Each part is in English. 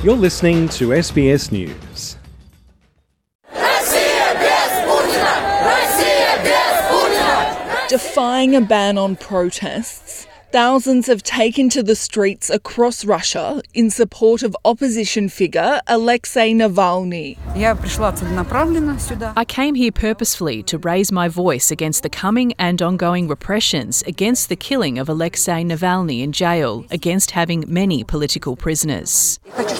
You're listening to SBS News. Defying a ban on protests, thousands have taken to the streets across Russia in support of opposition figure Alexei Navalny. I came here purposefully to raise my voice against the coming and ongoing repressions, against the killing of Alexei Navalny in jail, against having many political prisoners.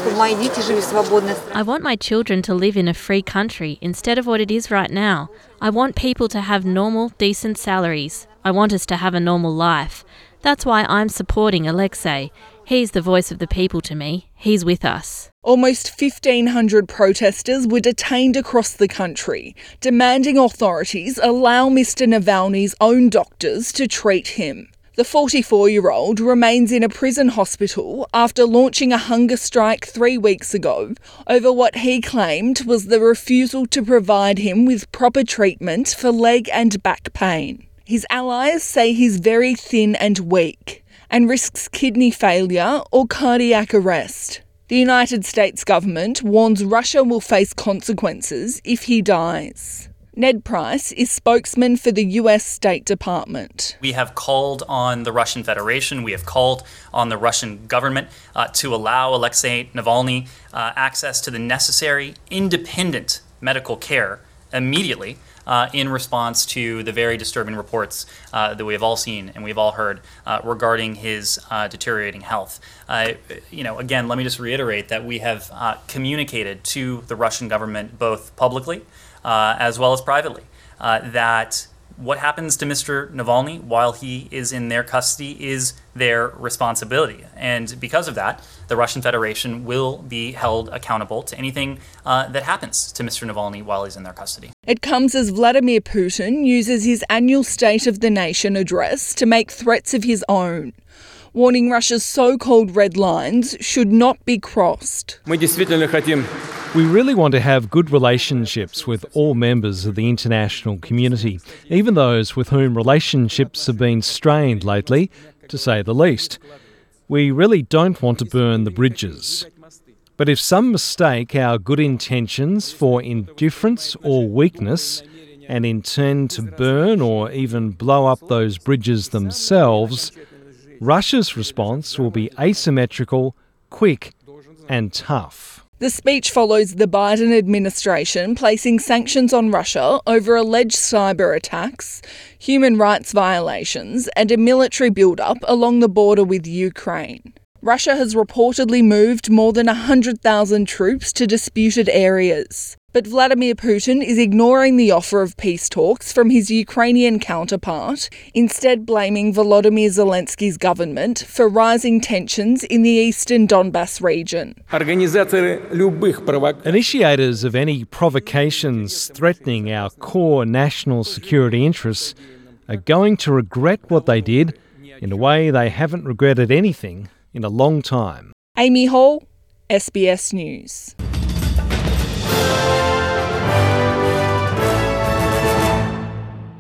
I want my children to live in a free country instead of what it is right now. I want people to have normal, decent salaries. I want us to have a normal life. That's why I'm supporting Alexei. He's the voice of the people to me. He's with us. Almost 1,500 protesters were detained across the country, demanding authorities allow Mr. Navalny's own doctors to treat him. The 44-year-old remains in a prison hospital after launching a hunger strike 3 weeks ago over what he claimed was the refusal to provide him with proper treatment for leg and back pain. His allies say he's very thin and weak and risks kidney failure or cardiac arrest. The United States government warns Russia will face consequences if he dies. Ned Price is spokesman for the US State Department. We have called on the Russian Federation, we have called on the Russian government to allow Alexei Navalny access to the necessary independent medical care immediately in response to the very disturbing reports that we have all seen and we've all heard regarding his deteriorating health. Again, let me just reiterate that we have communicated to the Russian government both publicly as well as privately, that what happens to Mr. Navalny while he is in their custody is their responsibility. And because of that, the Russian Federation will be held accountable to anything that happens to Mr. Navalny while he's in their custody. It comes as Vladimir Putin uses his annual State of the Nation address to make threats of his own, warning Russia's so-called red lines should not be crossed. We really want to have good relationships with all members of the international community, even those with whom relationships have been strained lately, to say the least. We really don't want to burn the bridges. But if some mistake our good intentions for indifference or weakness and intend to burn or even blow up those bridges themselves, Russia's response will be asymmetrical, quick and tough. The speech follows the Biden administration placing sanctions on Russia over alleged cyber attacks, human rights violations and a military build-up along the border with Ukraine. Russia has reportedly moved more than 100,000 troops to disputed areas. But Vladimir Putin is ignoring the offer of peace talks from his Ukrainian counterpart, instead blaming Volodymyr Zelensky's government for rising tensions in the eastern Donbas region. Initiators of any provocations threatening our core national security interests are going to regret what they did in a way they haven't regretted anything in a long time. Amy Hall, SBS News.